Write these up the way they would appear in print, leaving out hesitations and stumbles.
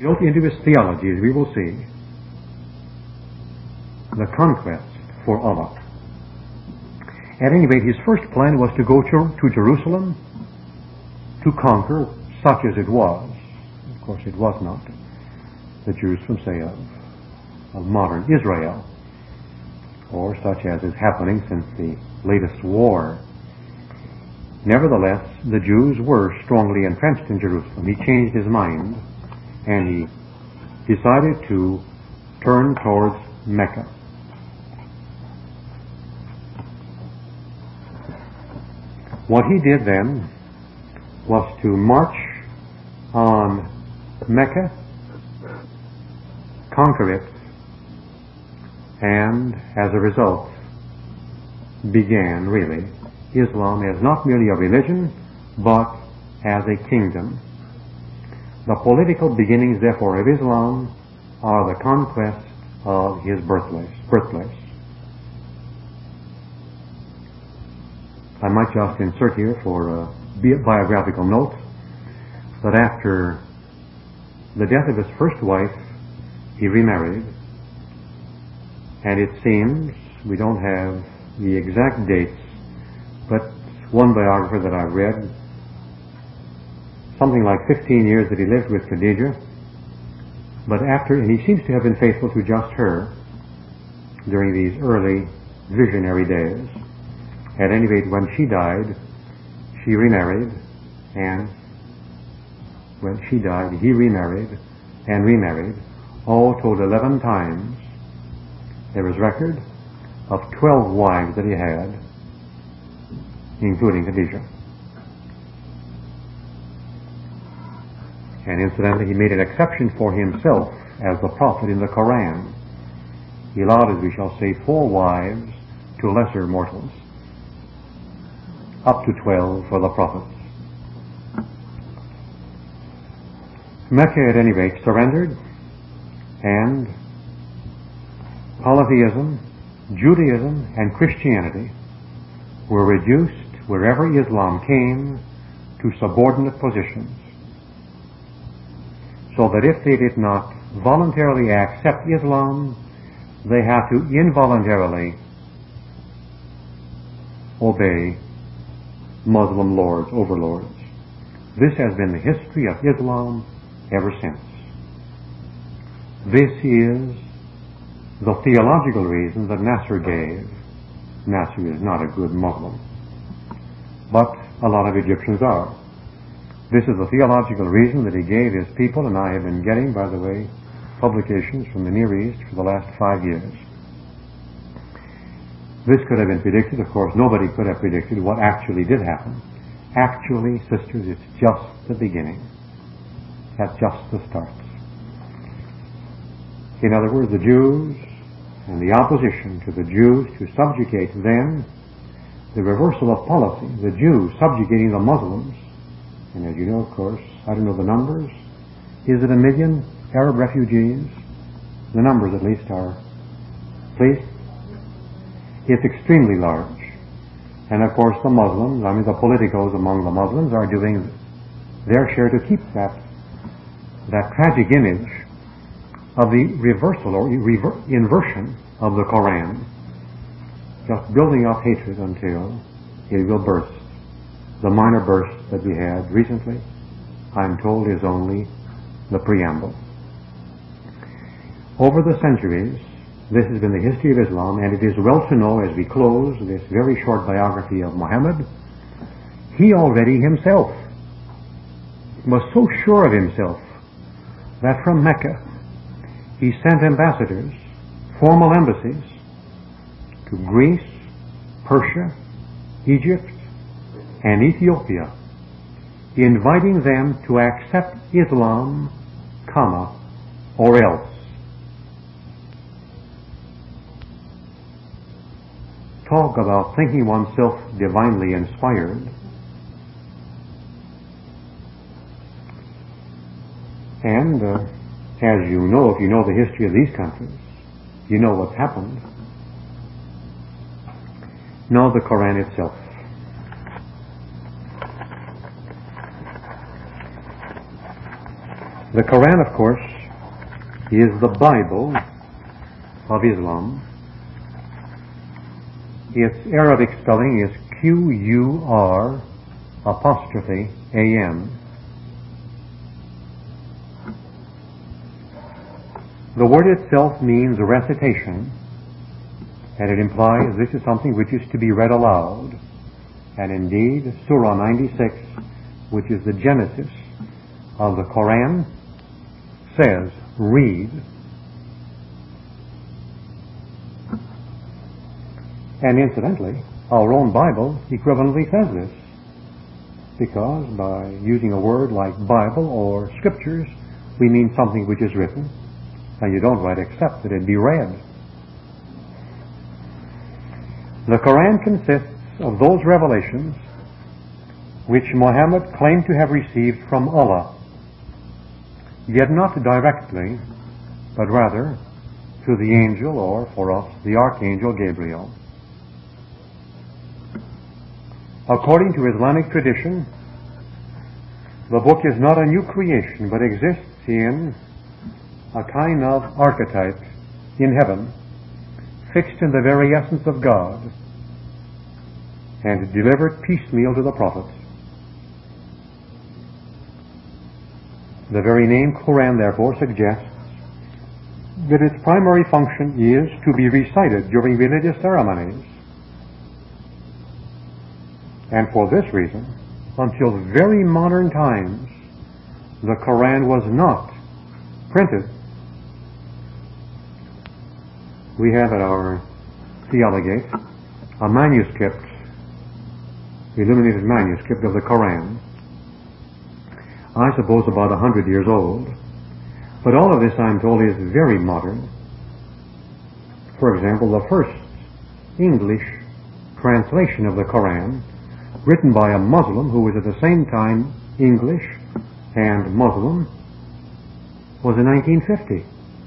built into his theology, as we will see, the conquest for Allah. At any rate, his first plan was to go to Jerusalem to conquer such as it was. Of course, it was not the Jerusalem, say, of modern Israel, or such as is happening since the latest war. Nevertheless, the Jews were strongly entrenched in Jerusalem. He changed his mind, and he decided to turn towards Mecca. What he did then was to march on Mecca, conquer it, and as a result began really Islam as not merely a religion but as a kingdom. The political beginnings therefore of Islam are the conquest of his birthplace. I might just insert here for a biographical note that after the death of his first wife, he remarried, and it seems, we don't have the exact dates, but one biographer that I've read, something like 15 years that he lived with Khadijah, and he seems to have been faithful to just her during these early visionary days. At any rate, when she died, she remarried, and when she died, he remarried and remarried, all told 11 times. There is record of 12 wives that he had, including Khadijah. And incidentally, he made an exception for himself as the prophet in the Koran. He allowed, as we shall say, 4 wives to lesser mortals, up to 12 for the prophets. Mecca, at any rate, surrendered, and polytheism, Judaism, and Christianity were reduced, wherever Islam came, to subordinate positions, so that if they did not voluntarily accept Islam, they had to involuntarily obey Muslim overlords. This has been the history of Islam ever since. This is the theological reason that Nasser gave. Nasser is not a good Muslim, but a lot of Egyptians are. This is the theological reason that he gave his people, and I have been getting, by the way, publications from the Near East for the last 5 years. This could have been predicted. Of course, nobody could have predicted what actually did happen. Actually, sisters, it's just the beginning. That's just the start. In other words, the Jews and the opposition to the Jews to subjugate them, the reversal of policy, the Jews subjugating the Muslims, and as you know, of course, I don't know the numbers. Is it 1 million Arab refugees? The numbers at least are. Please? It's extremely large. And of course the Muslims, the politicos among the Muslims are doing their share to keep that tragic image of the reversal or inversion of the Koran, just building up hatred until it will burst. The minor burst that we had recently, I'm told, is only the preamble. Over the centuries, this has been the history of Islam, and it is well to know as we close this very short biography of Muhammad, he already himself was so sure of himself that from Mecca he sent ambassadors, formal embassies, to Greece, Persia, Egypt, and Ethiopia, inviting them to accept Islam, or else. Talk about thinking oneself divinely inspired. And as you know, if you know the history of these countries, you know what's happened. Know the Quran itself. The Quran, of course, is the Bible of Islam. Its Arabic spelling is Qur''An. The word itself means recitation, and it implies this is something which is to be read aloud. And indeed, Surah 96, which is the genesis of the Quran, says, read. And incidentally, our own Bible equivalently says this, because by using a word like Bible or Scriptures, we mean something which is written, and you don't write except that it be read. The Quran consists of those revelations which Muhammad claimed to have received from Allah, yet not directly, but rather through the angel, or for us, the Archangel Gabriel. According to Islamic tradition, the book is not a new creation, but exists in a kind of archetype in heaven, fixed in the very essence of God, and delivered piecemeal to the prophets. The very name Quran, therefore, suggests that its primary function is to be recited during religious ceremonies. And for this reason, until very modern times, the Quran was not printed. We have at our Theologate a manuscript, illuminated manuscript of the Quran, I suppose about 100 years old. But all of this, I'm told, is very modern. For example, the first English translation of the Quran, written by a Muslim who was at the same time English and Muslim, was in 1950.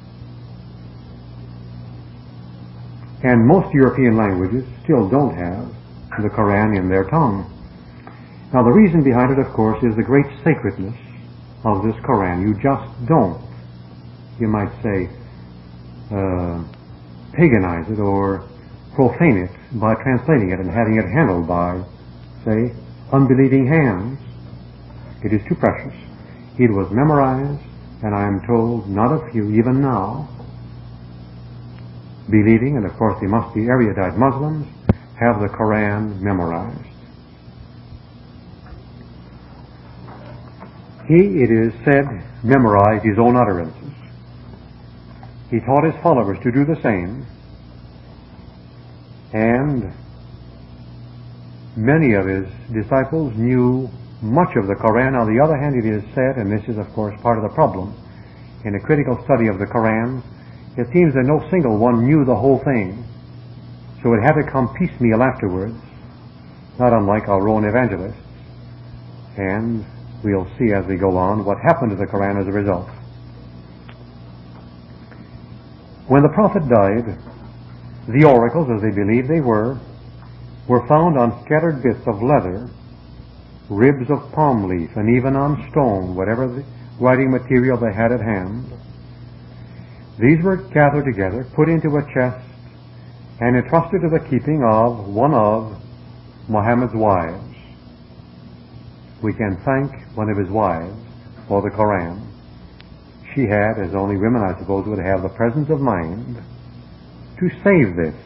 And most European languages still don't have the Quran in their tongue. Now, the reason behind it, of course, is the great sacredness of this Quran. You just don't, you might say, paganize it or profane it by translating it and having it handled by, say, unbelieving hands. It is too precious. It was memorized, and I am told not a few, even now, believing, and of course they must be erudite Muslims, have the Quran memorized. He, it is said, memorized his own utterances. He taught his followers to do the same, and many of his disciples knew much of the Quran. On the other hand, it is said, and this is of course part of the problem, in a critical study of the Quran, it seems that no single one knew the whole thing, so it had to come piecemeal afterwards, not unlike our own evangelists. And we'll see as we go on what happened to the Quran as a result. When the Prophet died, the oracles, as they believed they were found on scattered bits of leather, ribs of palm leaf, and even on stone, whatever the writing material they had at hand. These were gathered together, put into a chest, and entrusted to the keeping of one of Muhammad's wives. We can thank one of his wives for the Quran. She had, as only women I suppose would have, the presence of mind to save this.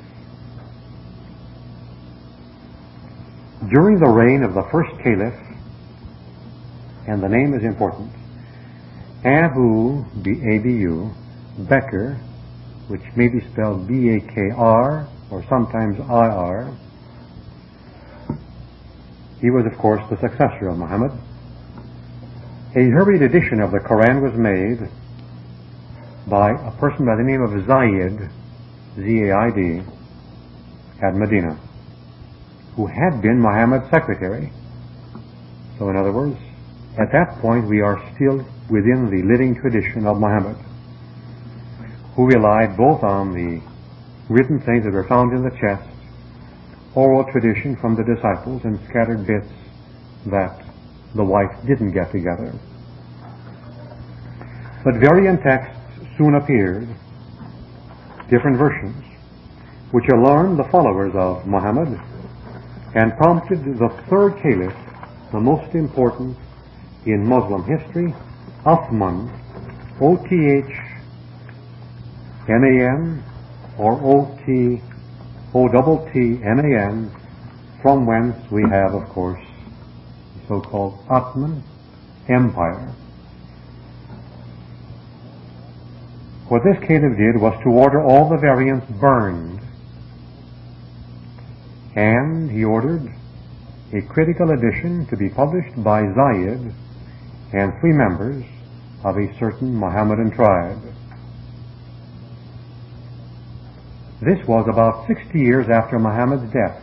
During the reign of the first caliph, and the name is important, Abu Bakr, which may be spelled B-A-K-R or sometimes I-R, he was, of course, the successor of Muhammad. A hurried edition of the Quran was made by a person by the name of Zayd, Z-A-I-D, at Medina, who had been Muhammad's secretary. So in other words, at that point we are still within the living tradition of Muhammad, who relied both on the written things that were found in the chest, oral tradition from the disciples, and scattered bits that the wife didn't get together. But variant texts soon appeared, different versions, which alarmed the followers of Muhammad and prompted the third caliph, the most important in Muslim history, Uthman, O-T-H-M-A-N or O-T-M-A-N, from whence we have, of course, the so-called Ottoman Empire. What this caliph did was to order all the variants burned, and he ordered a critical edition to be published by Zayed and 3 members of a certain Mohammedan tribe. This was about 60 years after Muhammad's death,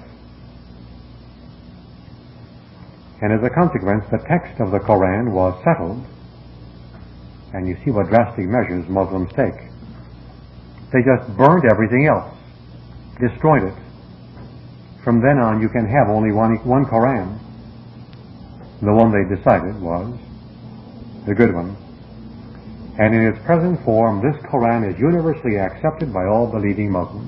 and as a consequence the text of the Koran was settled. And you see what drastic measures Muslims take. They just burned everything else, destroyed it. From then on you can have only one Koran. The one they decided was the good one. And in its present form, this Koran is universally accepted by all believing Muslims.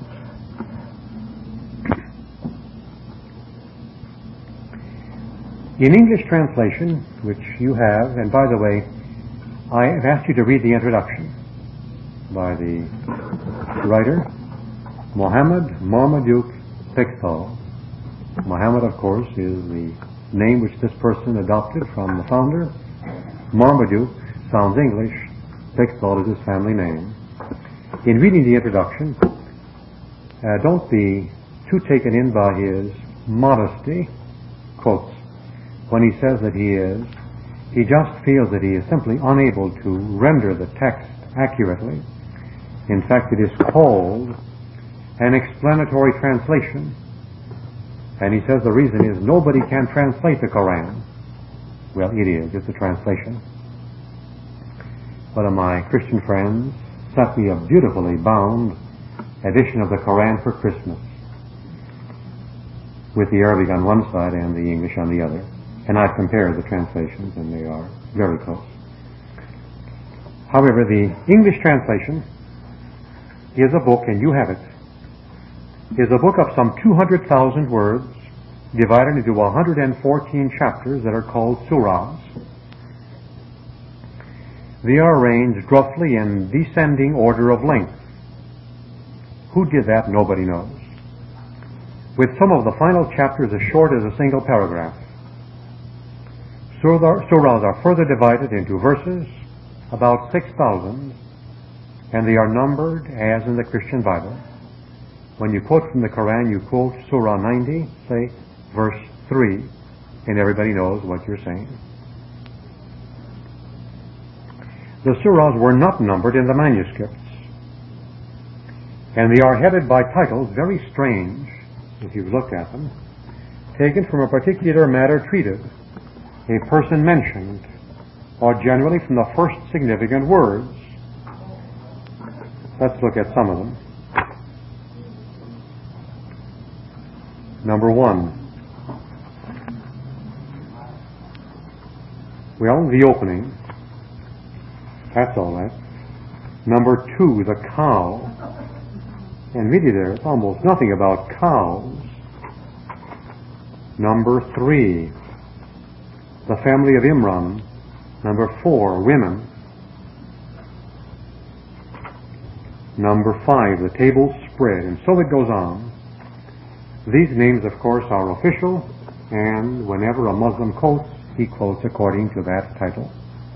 In English translation, which you have, and by the way, I have asked you to read the introduction by the writer, Muhammad Marmaduke Pickthall. Muhammad, of course, is the name which this person adopted from the founder. Marmaduke sounds English. Pickthall is his family name. In reading the introduction, don't be too taken in by his modesty, quotes, when he says that he just feels that he is simply unable to render the text accurately. In fact, it is called an explanatory translation. And he says the reason is nobody can translate the Koran. Well, it is. It's a translation. One of my Christian friends sent me a beautifully bound edition of the Koran for Christmas, with the Arabic on one side and the English on the other. And I've compared the translations, and they are very close. However, the English translation is a book, and you have it, is a book of some 200,000 words divided into 114 chapters that are called surahs. They are arranged roughly in descending order of length. Who did that? Nobody knows. With some of the final chapters as short as a single paragraph. Surahs are further divided into verses, about 6,000, and they are numbered as in the Christian Bible. When you quote from the Koran, you quote Surah 90, say verse 3, and everybody knows what you're saying. The surahs were not numbered in the manuscripts, and they are headed by titles very strange, if you've looked at them, taken from a particular matter treated, a person mentioned, or generally from the first significant words. Let's look at some of them. Number 1. Well, the opening. That's all that. Number 2, the cow. And really there's almost nothing about cows. Number 3, the family of Imran. Number 4, women. Number 5, the table spread, and so it goes on. These names, of course, are official, and whenever a Muslim quotes, he quotes according to that title.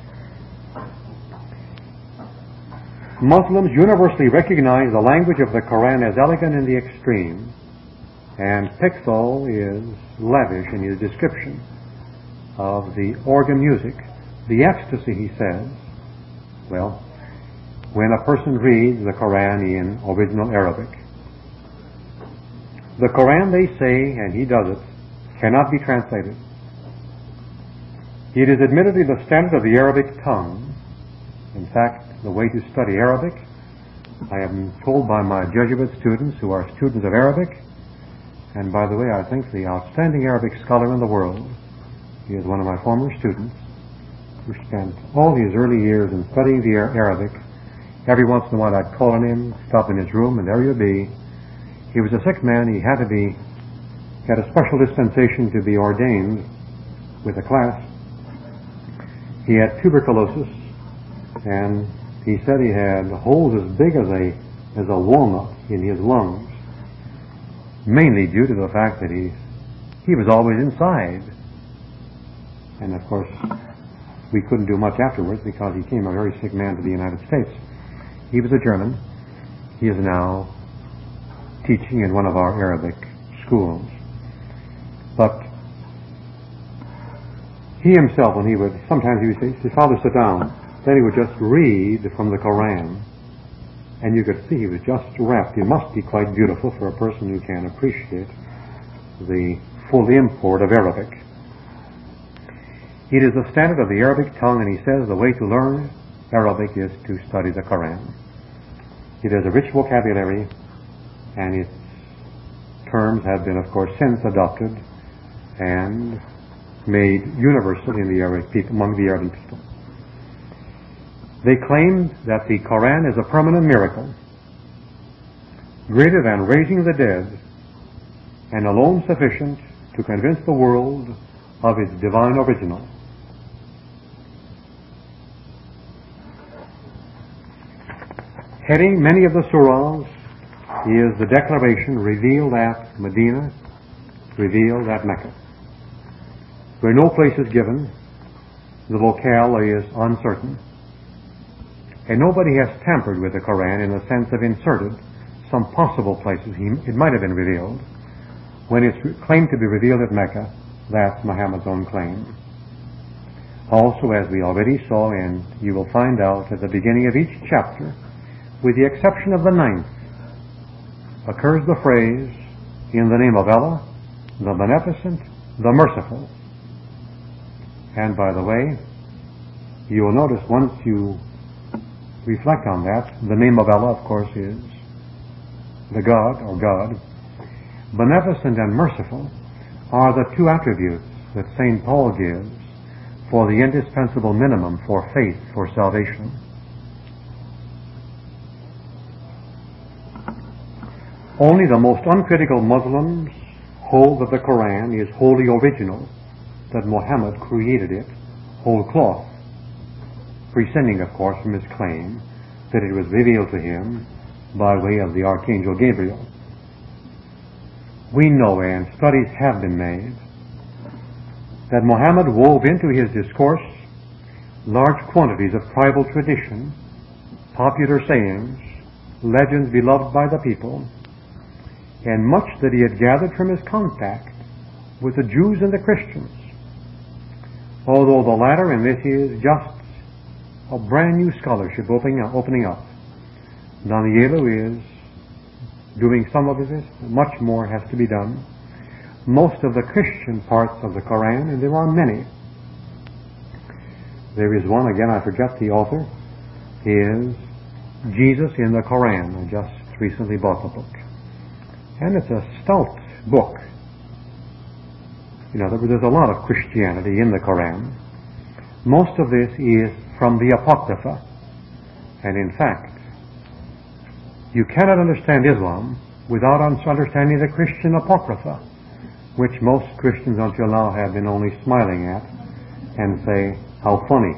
Muslims universally recognize the language of the Quran as elegant in the extreme, and Pickthall is lavish in his description of the organ music, the ecstasy, he says. Well, when a person reads the Quran in original Arabic, the Quran, they say, and he does it, cannot be translated. It is admittedly the standard of the Arabic tongue. In fact, the way to study Arabic, I am told by my Jesuit students who are students of Arabic, and by the way, I think the outstanding Arabic scholar in the world, he is one of my former students, who spent all his early years in studying the Arabic. Every once in a while I'd call on him, stop in his room, and there you'd be. He was a sick man. He had a special dispensation to be ordained with a class. He had tuberculosis, and he said he had holes as big as a walnut in his lungs, mainly due to the fact that he was always inside. And of course, we couldn't do much afterwards because he came a very sick man to the United States. He was a German. He is now teaching in one of our Arabic schools. But he himself, sometimes he would say, "Father, sit down." Then he would just read from the Koran. And you could see he was just rapt. It must be quite beautiful for a person who can appreciate the full import of Arabic. It is the standard of the Arabic tongue, and he says the way to learn Arabic is to study the Koran. It has a rich vocabulary, and its terms have been, of course, since adopted and made universal in the Arabic people, among the Arabic people. They claim that the Koran is a permanent miracle, greater than raising the dead, and alone sufficient to convince the world of its divine original. Heading many of the surahs is the declaration revealed at Medina, revealed at Mecca. Where no place is given, the vocale is uncertain. And nobody has tampered with the Koran in the sense of inserted some possible places it might have been revealed. When it's claimed to be revealed at Mecca, that's Muhammad's own claim. Also, as we already saw, and you will find out at the beginning of each chapter, with the exception of the 9th, occurs the phrase, "In the name of Allah, the Beneficent, the Merciful." And by the way, you will notice once you reflect on that, the name of Allah, of course, is the God, or God. Beneficent and merciful are the two attributes that St. Paul gives for the indispensable minimum for faith, for salvation. Only the most uncritical Muslims hold that the Koran is wholly original, that Muhammad created it whole cloth, prescinding, of course, from his claim that it was revealed to him by way of the Archangel Gabriel. We know, and studies have been made, that Muhammad wove into his discourse large quantities of tribal tradition, popular sayings, legends beloved by the people, and much that he had gathered from his contact with the Jews and the Christians. Although the latter, and this is just a brand new scholarship opening up, Danielu is doing some of this, much more has to be done. Most of the Christian parts of the Koran, and there are many. There is one, again I forget the author, is Jesus in the Koran. I just recently bought the book. And it's a stout book. In other words, there's a lot of Christianity in the Koran. Most of this is from the Apocrypha. And in fact, you cannot understand Islam without understanding the Christian Apocrypha, which most Christians until now have been only smiling at and say, how funny.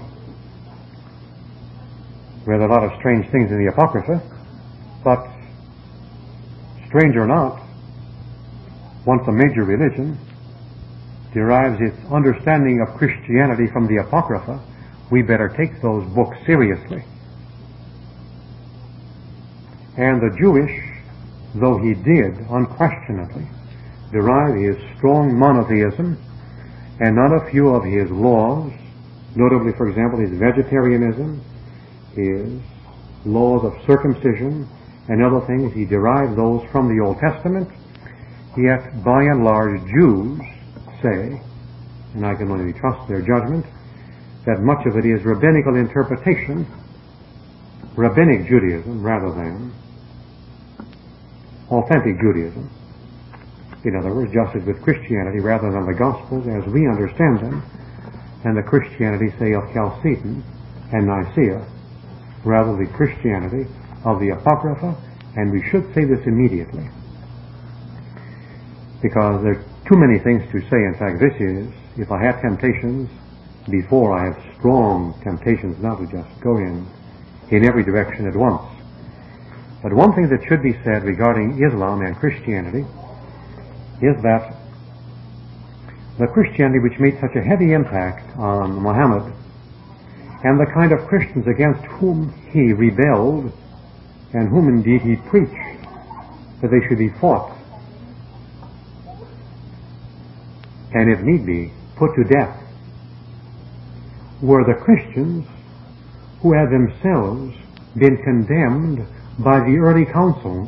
There are a lot of strange things in the Apocrypha, but strange or not, once a major religion derives its understanding of Christianity from the Apocrypha, we better take those books seriously. And the Jewish, though he did unquestionably derive his strong monotheism and not a few of his laws, notably, for example, his vegetarianism, his laws of circumcision, and other things, he derived those from the Old Testament, yet by and large Jews say, and I can only trust their judgment, that much of it is rabbinical interpretation, rabbinic Judaism, rather than authentic Judaism. In other words, just as with Christianity, rather than the Gospels as we understand them, and the Christianity, say, of Chalcedon and Nicaea, rather the Christianity of the Apocrypha, and we should say this immediately, because there are too many things to say. In fact, this is, if I have temptations before, I have strong temptations now to just go in every direction at once. But one thing that should be said regarding Islam and Christianity is that the Christianity which made such a heavy impact on Muhammad and the kind of Christians against whom he rebelled and whom indeed he preached that they should be fought and, if need be, put to death, were the Christians who had themselves been condemned by the early councils.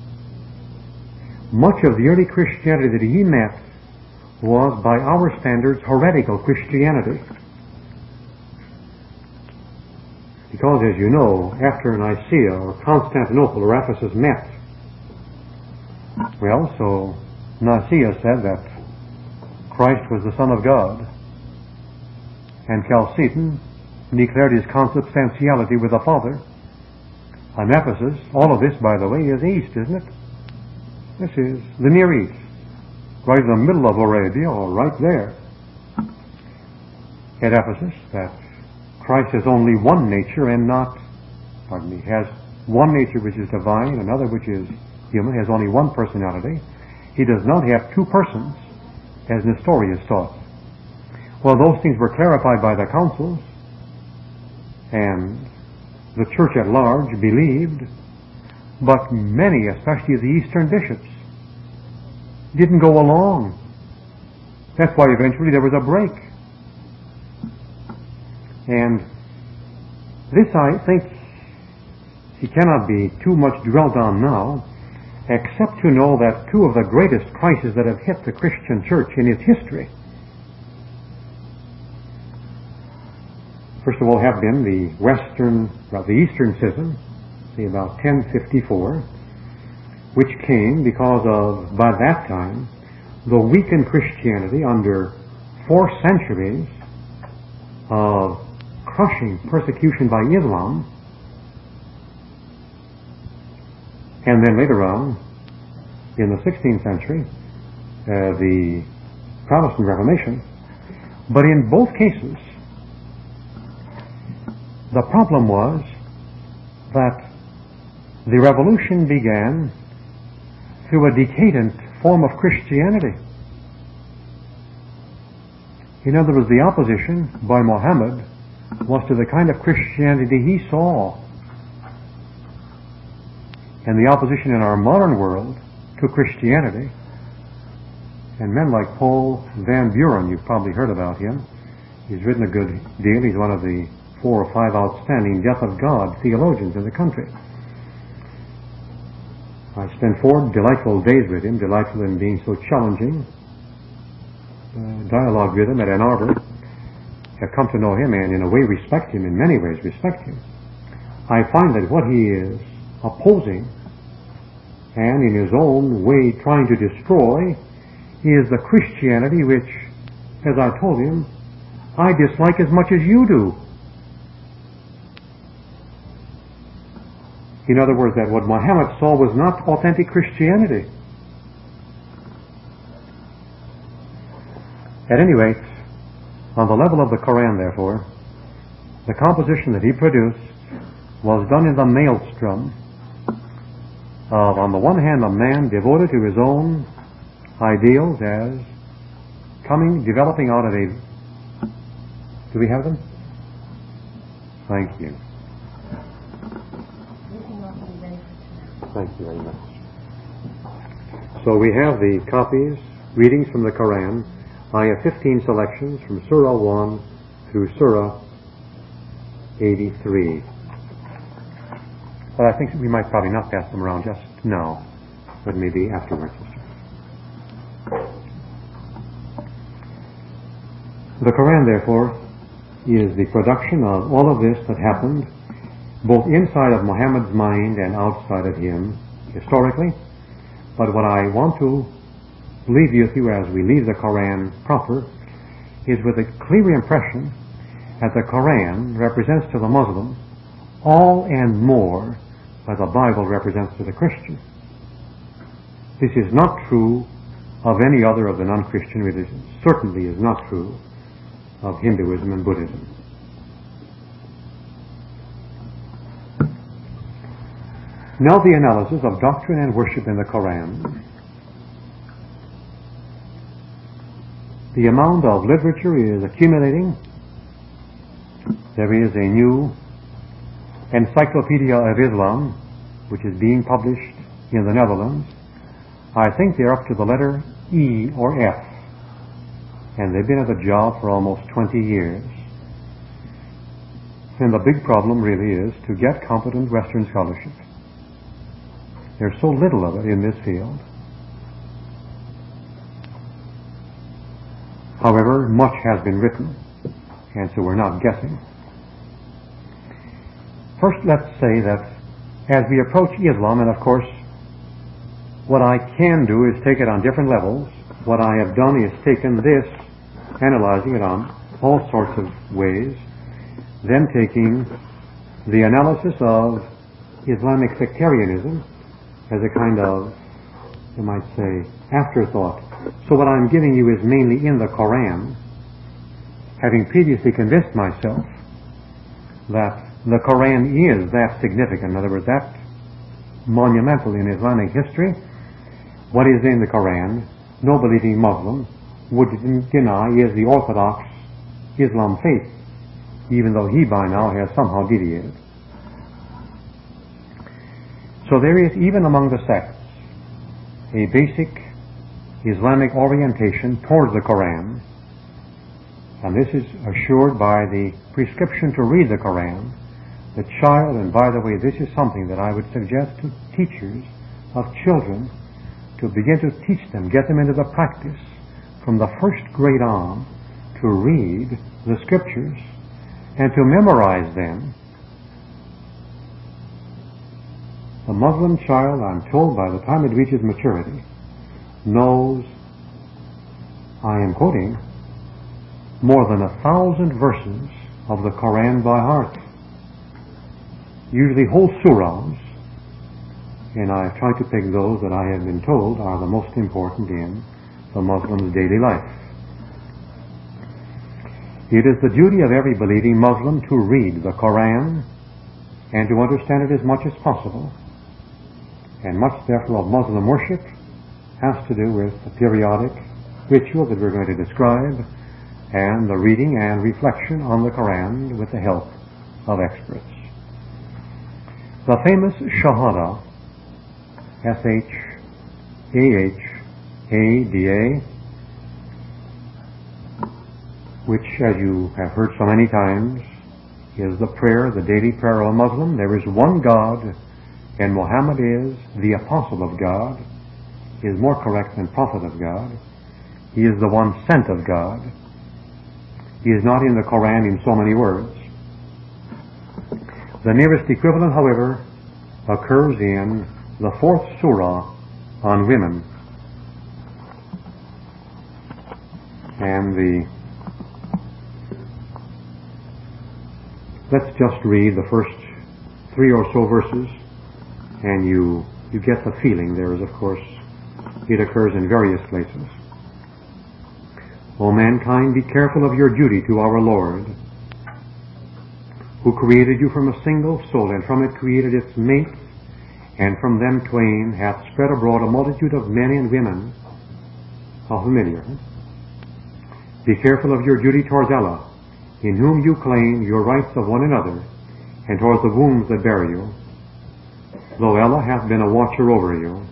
Much of the early Christianity that he met was, by our standards, heretical Christianity. Because, as you know, after Nicaea or Constantinople or Ephesus met, well, so Nicaea said that Christ was the Son of God, and Chalcedon declared his consubstantiality with the Father. And Ephesus, all of this, by the way, is east, isn't it? This is the Near East, right in the middle of Arabia, or right there at Ephesus, that Christ has only one nature and not, has one nature which is divine, another which is human, has only one personality. He does not have two persons, as Nestorius taught. Well, those things were clarified by the councils, and the church at large believed, but many, especially the Eastern bishops, didn't go along. That's why eventually there was a break. And this, I think, it cannot be too much dwelt on now, except to know that two of the greatest crises that have hit the Christian church in its history, first of all, have been the Eastern Schism, say about 1054, which came because of, by that time, the weakened Christianity under 4 centuries of crushing persecution by Islam, and then later on, in the 16th century, the Protestant Reformation. But in both cases, the problem was that the revolution began through a decadent form of Christianity. In other words, the opposition by Muhammad was to the kind of Christianity he saw. And the opposition in our modern world to Christianity, and men like Paul Van Buren, you've probably heard about him. He's written a good deal. He's one of the 4 or 5 outstanding Death of God theologians in the country. I spent 4 delightful days with him, delightful in being so challenging, dialogue with him at Ann Arbor. Have come to know him and in a way respect him, in many ways respect him. I find that what he is opposing and in his own way trying to destroy is the Christianity which, as I told him, I dislike as much as you do. In other words, that what Muhammad saw was not authentic Christianity. At any rate, on the level of the Koran, therefore, the composition that he produced was done in the maelstrom of, on the one hand, a man devoted to his own ideals as developing out of a... Do we have them? Thank you. Thank you very much. So we have the copies, readings from the Koran. I have 15 selections from Surah 1 through Surah 83. But I think we might probably not pass them around just now, but maybe afterwards. The Koran, therefore, is the production of all of this that happened both inside of Muhammad's mind and outside of him, historically. But what I want to leave with you as we leave the Koran proper is with a clear impression that the Koran represents to the Muslim all and more that the Bible represents to the Christian. This is not true of any other of the non-Christian religions. Certainly is not true of Hinduism and Buddhism. Now the analysis of doctrine and worship in the Koran. The amount of literature is accumulating. There is a new Encyclopedia of Islam, which is being published in the Netherlands. I think they're up to the letter E or F, and they've been at the job for almost 20 years. And the big problem really is to get competent Western scholarship. There's so little of it in this field. However, much has been written, and so we're not guessing. First, let's say that as we approach Islam, and of course, what I can do is take it on different levels. What I have done is taken this, analyzing it on all sorts of ways, then taking the analysis of Islamic sectarianism as a kind of, you might say, afterthought. So what I'm giving you is mainly in the Koran, having previously convinced myself that the Koran is that significant, in other words, that monumental in Islamic history. What is in the Koran, no believing Muslim would deny is the Orthodox Islam faith, even though he by now has somehow deviated. So there is, even among the sects, a basic Islamic orientation towards the Koran, and this is assured by the prescription to read the Koran. The child, and by the way, this is something that I would suggest to teachers of children, to begin to teach them, get them into the practice from the first grade on to read the scriptures and to memorize them. The Muslim child, I'm told, by the time it reaches maturity, knows, I am quoting, more than 1,000 verses of the Koran by heart. Usually whole surahs, and I've tried to pick those that I have been told are the most important in the Muslim's daily life. It is the duty of every believing Muslim to read the Koran and to understand it as much as possible. And much, therefore, of Muslim worship has to do with the periodic ritual that we're going to describe and the reading and reflection on the Koran with the help of experts. The famous Shahada, S-H-A-H-A-D-A, which, as you have heard so many times, is the prayer, the daily prayer of a Muslim. There is one God, and Muhammad is the apostle of God. He is more correct than prophet of God. He is the one sent of God. He is not in the Koran in so many words. The nearest equivalent, however, occurs in the 4th surah on women. And let's just read the first 3 or so verses, and you get the feeling. There is, of course, it occurs in various places. O mankind, be careful of your duty to our Lord, who created you from a single soul, and from it created its mates, and from them twain hath spread abroad a multitude of men and women. How familiar. Be careful of your duty towards Allah, in whom you claim your rights of one another, and towards the wombs that bear you, though Allah hath been a watcher over you.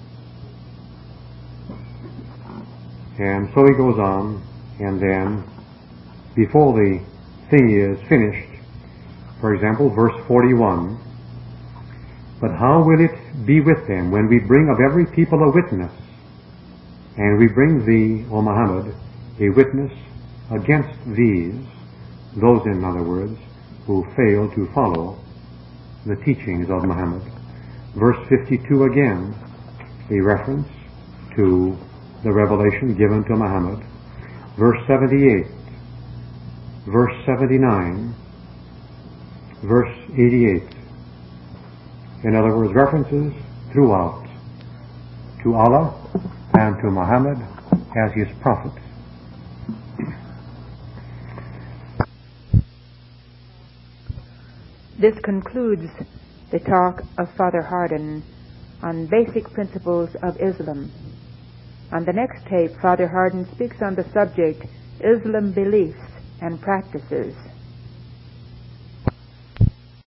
And so he goes on, and then, before the thing is finished, for example, verse 41, but how will it be with them when we bring of every people a witness, and we bring thee, O Muhammad, a witness against these, those, in other words, who fail to follow the teachings of Muhammad. Verse 52 again, a reference to the revelation given to Muhammad. Verse 78, verse 79, verse 88. In other words, references throughout to Allah and to Muhammad as his prophet. This concludes the talk of Father Hardon on basic principles of Islam. On the next tape, Father Hardon speaks on the subject Islam beliefs and practices.